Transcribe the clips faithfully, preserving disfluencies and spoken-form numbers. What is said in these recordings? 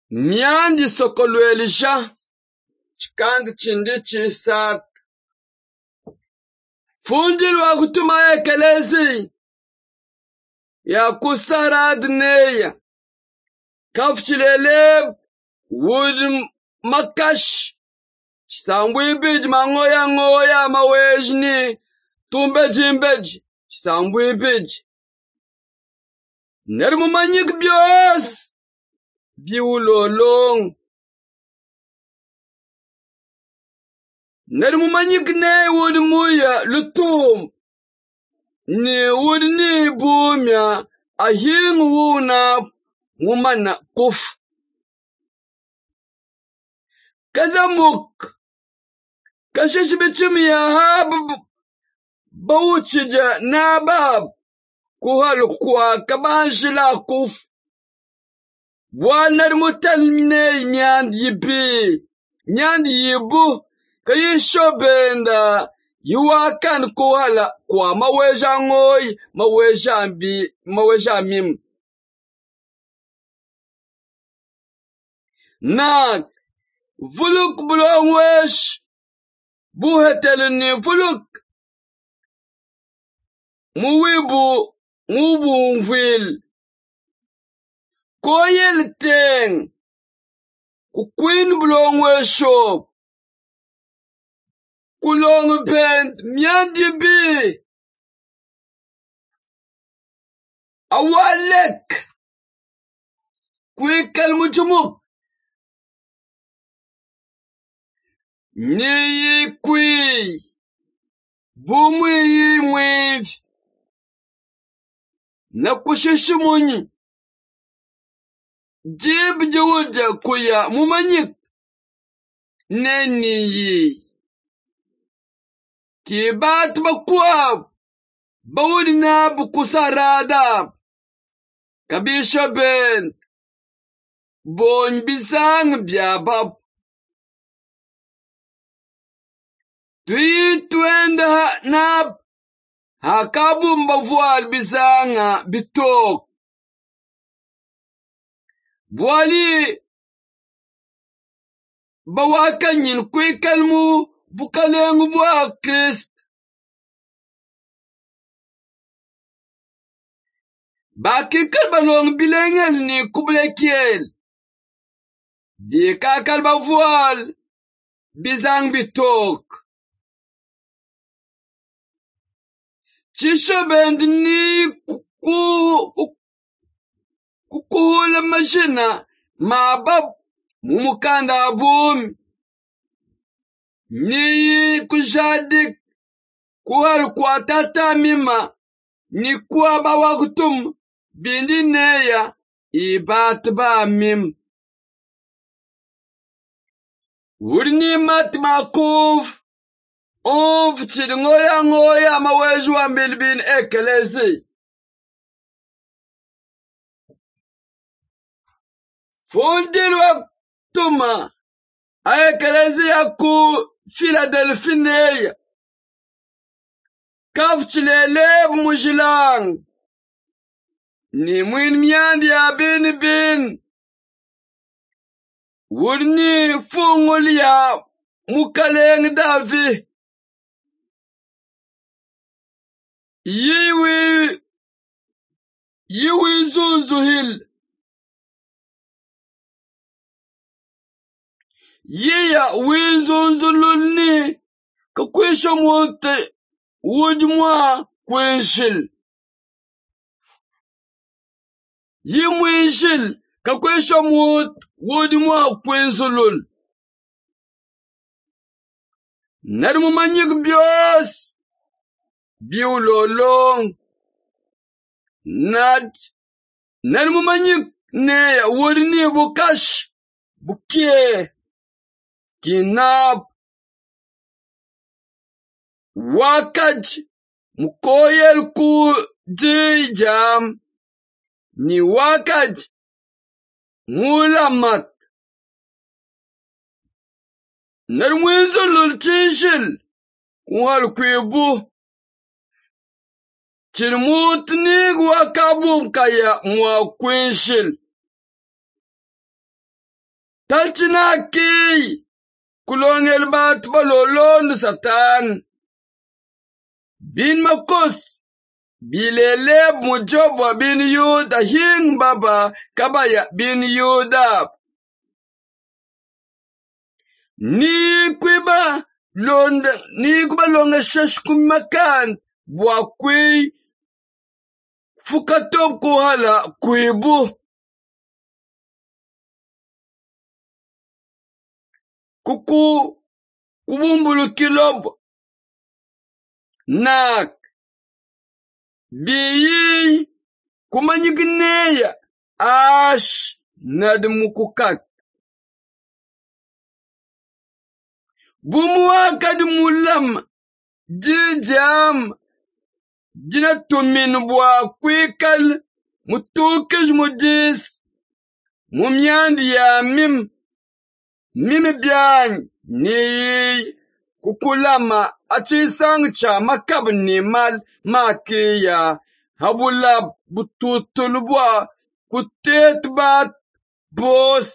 Myandi sokolwelisha chikandi chindi chisak fundilwa kutuma ekelezi ya kusarad neya kafchilele wud makash chisambwibij mangoya ngoya mawejni tumbejimbej chisambwibij nermumanyik bios biulolong nermumanyik ne wud muya lutum ni wud ni bumya ahing wuna mumana kuf kazamuk kashish bichim ya hab bauchija nabab kuhal kwa kabanshila kuf wanar mutalmine nyand yibi nyand yibu kayisho benda yuwakan kuhala kwa maweja ngoy maweja bi maweja mim nak vuluk bulongwesh buhetelni vuluk muwibu mubu mvil koyel teng kukwin bulongwesho kulong bend myandi bi awalek kwikal mujumuk niyi kwi bumwi yi mwiv na kushishimunyi jib jawuja kuya mumanyik neniyi kibat bakwab bawudina bukusarada kabisha ben bon bisang biabab tui twenda nab hakabu mbavual bisanga bitok bwali bawakanyin kwikalmu bukalengu bwa Krist bakikal balong bilengel ni kublekiel dikakal bavual bizang bitok chisho bend ni kukuhula mashina mabab mumukanda bumi ni kujadik kuhal kwa tata mima ni kwa bawakutum bindi neya ibat ba mim wurni mat makuf of chid ngoya ngoya maweju wa milbin ekelezi fundilwa tuma ekelezi ya ku Philadelphia kafchileleb mujilang ni mwin myandi ya bin bin wurni fungul ya mukaleng davi yiwi yiwi zuzuhil yiya wizunzululni kakwisho mute wujmwa kwinshil yimwinshil kakwisho mut wujmwa kwinsulul narmumanyik bios biulolong nad narmumanyik ne wurni bukash bukie kinab wakaj mukoyel ku dijam ni wakaj mulamat narmwinsulul chishil kuhal kwibu chilmutni wakabum kaya mwa kwinshil Talchinaki kulongel bat balolondo satan. Bin makos bileleb mujobwa bin yuda hing baba kabaya bin yuda. Ni kwiba londa ni kuba longa shash kumakan bwa kwi fukatop kuhala kwibu. Kuku kubumbulu kilobo nak biyi kumanyigineya ash nadmukukak. Bumuaka mulam dijam jina tumin bwa kwikal mutukij mudis mumyandi ya mim mimi bian ni kukulama achisang cha makab ni mal makiya habula bututulubwa kutet bat bos.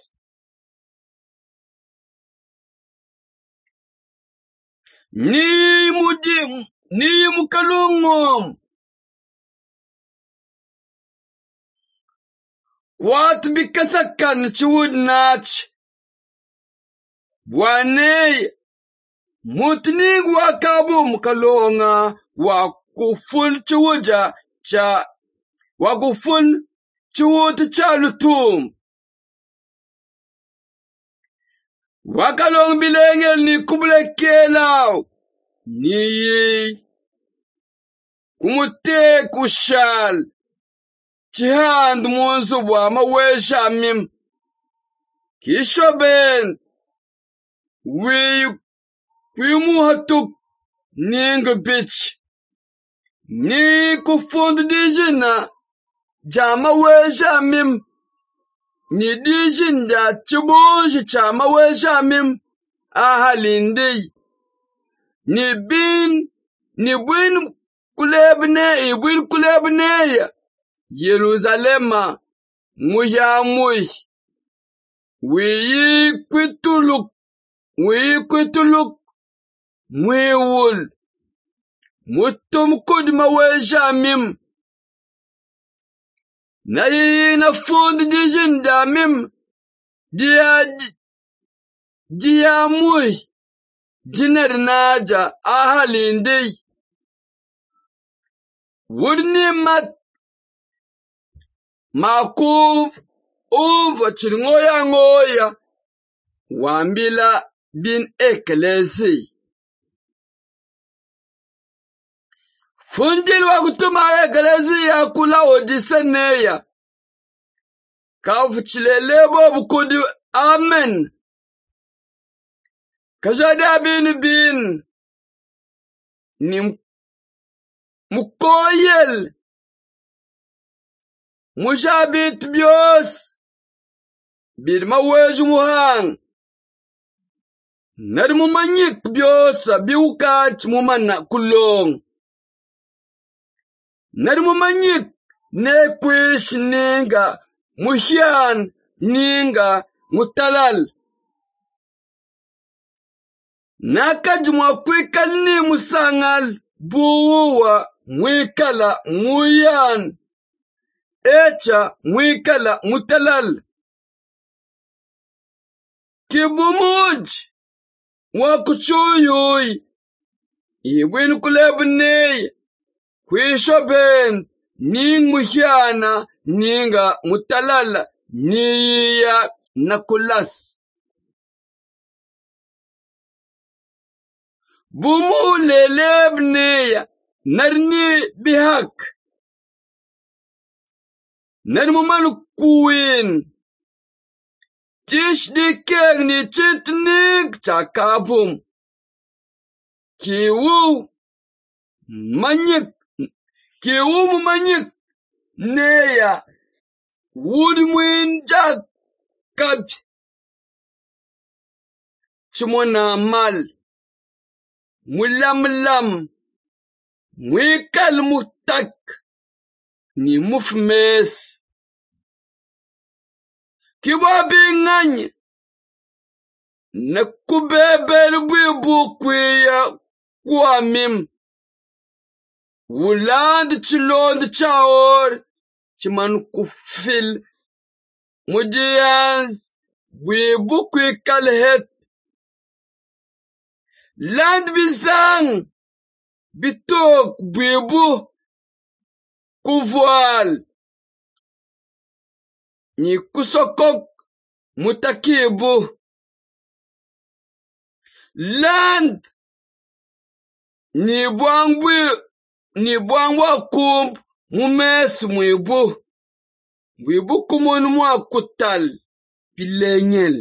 Ni mudi ni mukalungom kwat bikasakan chud nach bwanei mutning wakabu mukalonga wa kufun chuja cha wa kufun chud cha lutum wakalong bilengel ni kubule kelau ni kumute kushal chihand munzu bwa mawesha mim kishoben wi kwimu hatuk ning bitch ni kufund dijina jama wesha mim ni dijinda chibuji chama wesha mim ahalindi ni bin ni bin kulebne ibin kulebne ya Yerusalema muyamui wi kwituluk wi kwituluk mwiwul mutum kudma wesha mim na yi na fund dijinda mim dia dia mui dinar naja ahalindi wurni mat makuf uva chiringoya ngoya wambila bin eklesi fundil wa kutuma eklesi ya kula odiseneya kafu chilelebo bukudi amen kajada bin bin ni mukoyel mushabit bios birma weju muhang nar mumanyik biosa biukat mumana kulong nar mumanyik ne kwish ninga mushian ninga mutalal nakaj mwakwikal ni musangal buwa mwikala muyan echa mwikala mutalal kibumuj wakuchuyuy ibwin kulebney kwishoben ning muhyana ninga mutalala niya nakulas bumu lelebneya narni bihak narmumanu kuwin tish dikeg ni chitnik chakapum kiwu manyik kiwu manyik neya wudmwin jak kap chimona mal mulam lam mwikal mutak ni mufmes kiwa bingany na kubebel bwibu kwiya kwamim. Wuland chilond chaor chiman kufil mujiyans bwibu kwi kalhet. Land bizang bitok bwibu kuvual ni kusokok mutakibu. Land ni bwangwi ni bwangwa kumb mumes mwibu. Mwibu kumun mwa kutal bilenyel.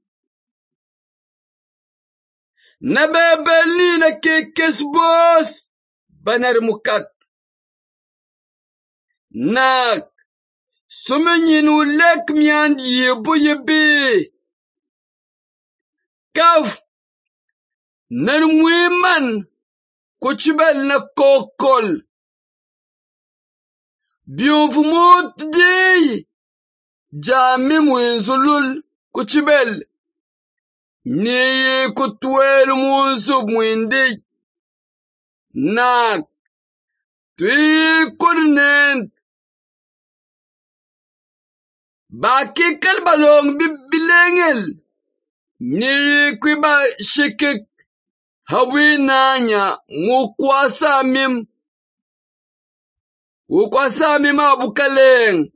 Na bebeli na kekes bos banar mukat. Nak sumenyin ulek miand yebu yebi. Kaf nan mwiman kuchibel na kokol. Biovumut di jami mwinzulul kuchibel. Niye kutwel mwunsub mwindi. Nak tui kurnent. Baki kalbalong bibilengel. Niye kwiba shikik hawi nanya ngukwasa mim. Ngukwasa mim abukaleng.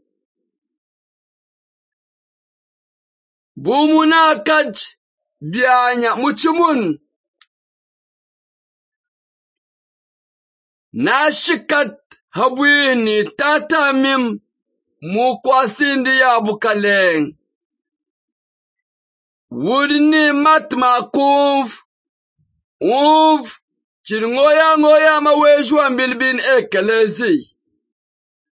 Bumuna kaj bianya muchumun. Nashikat hawini tata mim mukwasindi ya bukaleng. Wudni matma kumf. Uf. Chiringoya ngoya mawejwa mbilbin ekelezi.